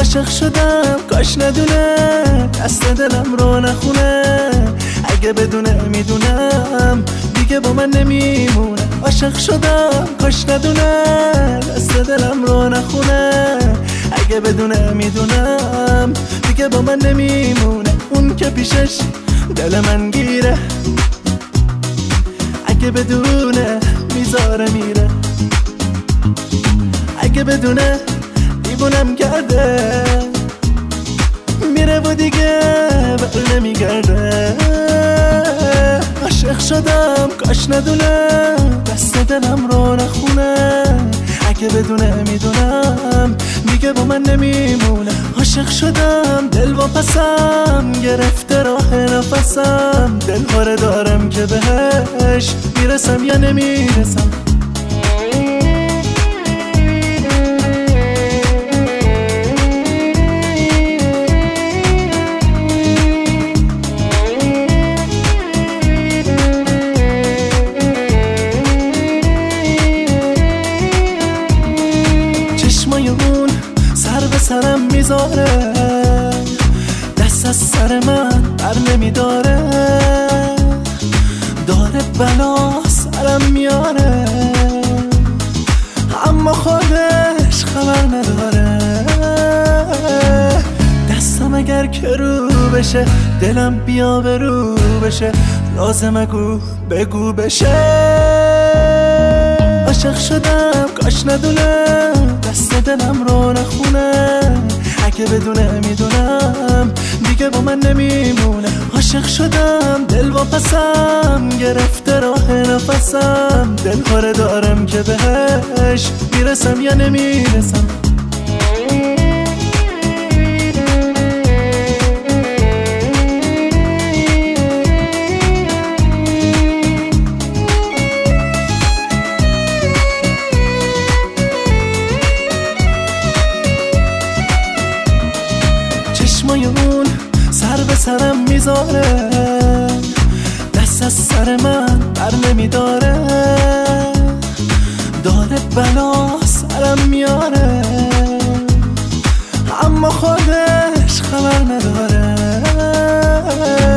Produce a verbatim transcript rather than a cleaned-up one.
عاشق شدم کاش ندونه دست دلم رو نخونه، اگه بدونه میدونم دیگه با من نمیمونه. عاشق شدم کاش ندونه دست دلم رو نخونه، اگه بدونه میدونم دیگه با من نمیمونه. اون که پیشش دل من گیره، اگه بدونه میذاره میره، اگه بدونه دیوونم کرده میره و دیگه بر نمیگرده. عاشق شدم کاش ندونه دست دلم رو نخونه، اگه بدونه میدونم دیگه با من نمیمونه. عاشق شدم دل و پسم گرفته راه نفسم، دلهاره دارم که بهش میرسم یا نمیرسم. سرم میذاره دست از سر من بر نمیداره، داره بلا سرم میاره اما خودش خبر نداره. دستم اگر که رو بشه دلم بیا به رو بشه، لازمه گو بگو بشه. عاشق شدم کاش ندونه دست دلم رو نخونه، اگه بدونه میدونم دیگه با من نمیمونه. عاشق شدم دل و پسم گرفته راه نفسم، دلهاره دارم که بهش میرسم یا نمیرسم. چشمای اون سر به سرم میذاره، دست از سر من بر نمیداره، داره بلا سرم میاره اما خودش خبر نداره.